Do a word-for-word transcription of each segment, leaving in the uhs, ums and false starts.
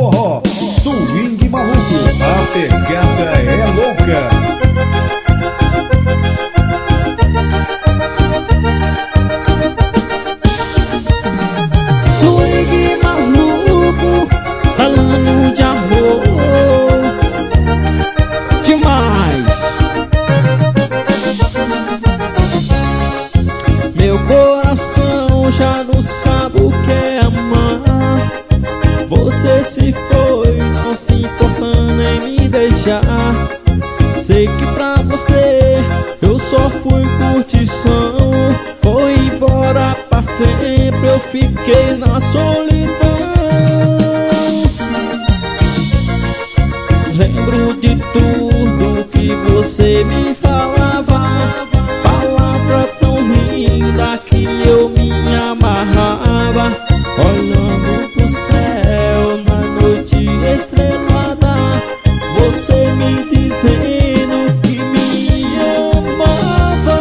forró, swing maluco, a pegada é louca. Swing maluco, falando de amor demais. Meu coração já não sabe o que é amar. Você se foi, não se importando em me deixar. Sei que pra você eu só fui curtição. Foi embora pra sempre, eu fiquei na solidão. Lembro de tudo que você me falava, palavra tão linda que eu me amarrava. Olhando pro céu na noite estrelada, você me dizendo que me amava.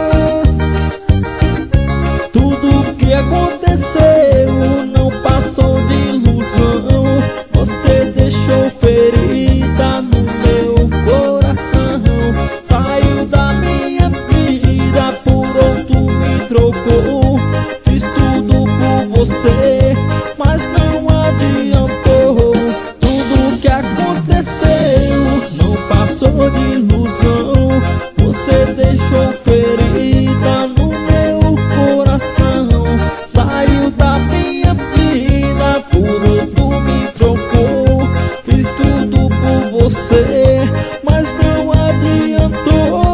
Tudo que aconteceu não passou de ilusão. Você deixou ferida no meu coração. Saiu da minha vida, por outro me trocou. Fiz tudo por você, mas não adiantou. Tudo que aconteceu não passou de ilusão. Você deixou ferida no meu coração. Saiu da minha vida, por outro me trocou. Fiz tudo por você, mas não adiantou.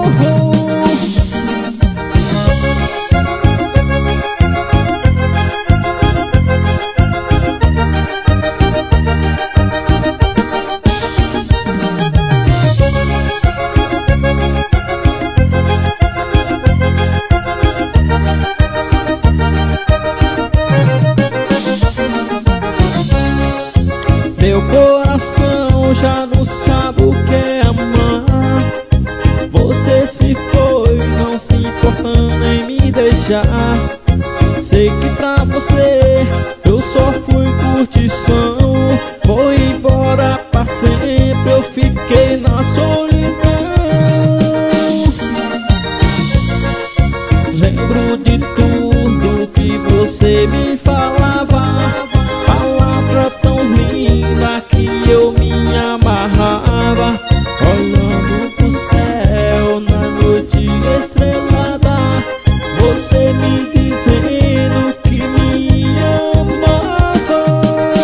Meu coração já não sabe o que é amar. Você se foi, não se importando em me deixar. Sei que pra você eu só fui curtição. Foi embora pra sempre, eu fiquei na solidão. Lembro de tudo que você me falava, palavra tão linda que eu me amarrava. Olhando pro céu na noite estrelada, você me dizendo que me amava.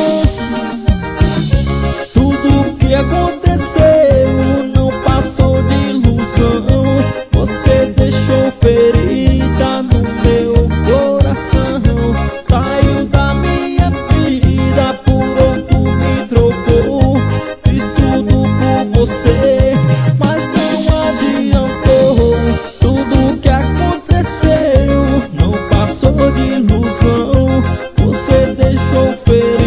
Tudo que aconteceu não passou de ilusão. Você deixou ferida no meu coração. Saiu da minha vida, por outro me trocou. Fiz tudo por você, mas não adiantou. Tudo que aconteceu não passou de ilusão. Você deixou ferida